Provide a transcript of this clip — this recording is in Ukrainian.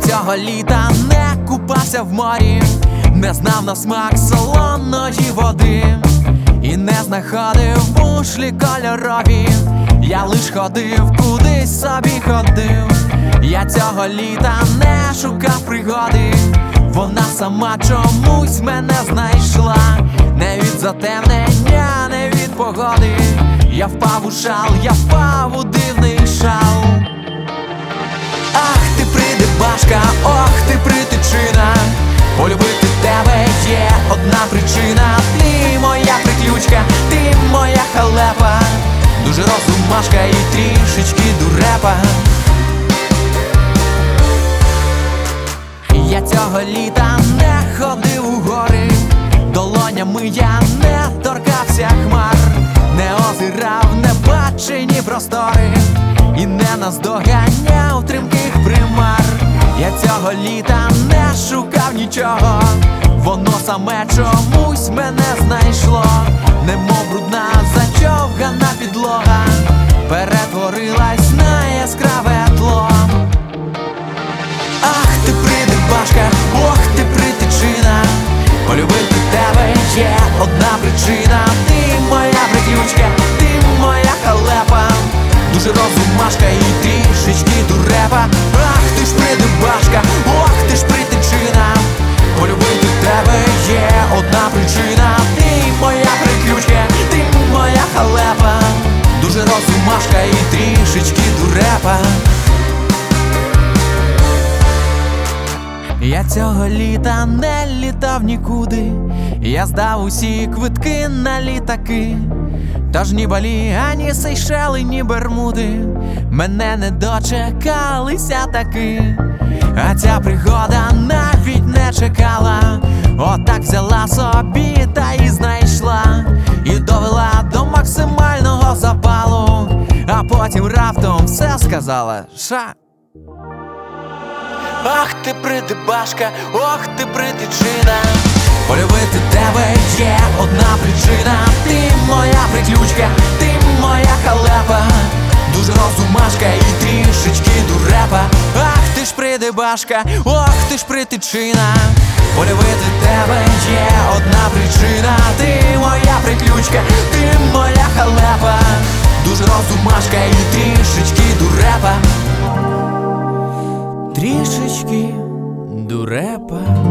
цього літа не купався в морі, не знав на смак солоної води і не знаходив бушлі кольорові. Я лиш ходив, кудись собі ходив. Я цього літа не шукав пригоди, вона сама чомусь мене знайшла. Не від затемнення, не від погоди. Я впав у шал, я впав у дивний шал. Ах ти придебашка, ох ти притичина, полюбити тебе є одна причина. Ти моя приключка, ти моя халепа, дуже розумашка і трішечки дурепа. Я цього літа не ходив у гори, долонями я не торкався хмар, не озирав небачені простори і не наздоганяв тримких примар. Я цього літа не шукав нічого, воно саме чомусь мене знайшло. Немов брудна зачовгана підлога перетворилась на яскраве тло. Ах ти придебашка, ох ти притичина, полюбити тебе є одна причина. Ти моя приключка, ти моя халепа, дуже розумашка і трішечки дурепа. Ах ти ж придебашка, ох ти ж притичина, полюбити тебе є одна причина. Ти моя приключка, ти моя халепа, дуже розумашка і трішечки дурепа. Я цього літа не літав нікуди, я здав усі квитки на літаки. Тож ні Балі, ані Сейшели, ні Бермуди мене не дочекалися таки. А ця пригода навіть не чекала, отак взяла собі та і знайшла, і довела до максимального запалу, а потім раптом все сказала ша. Ах ти придебашка, ох ти притичина, полюбити тебе є одна причина. Ти моя приключка, ти моя халепа, дуже розумашка і трішечки дурепа. Ах ти ж придебашка, ох ти ж притичина, полюбити тебе є одна причина. Ти моя приключка, ти моя халепа, дуже розумашка і трішечки дурепа. Трішечки дурепа.